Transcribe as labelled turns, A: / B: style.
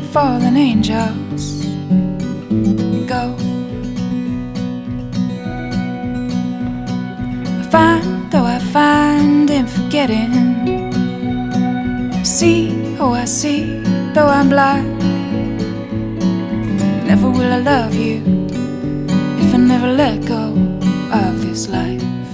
A: fallen angels go. I find, though I find in forgetting, see, oh I see, though I'm blind. Never will I love you if I never let go of this life.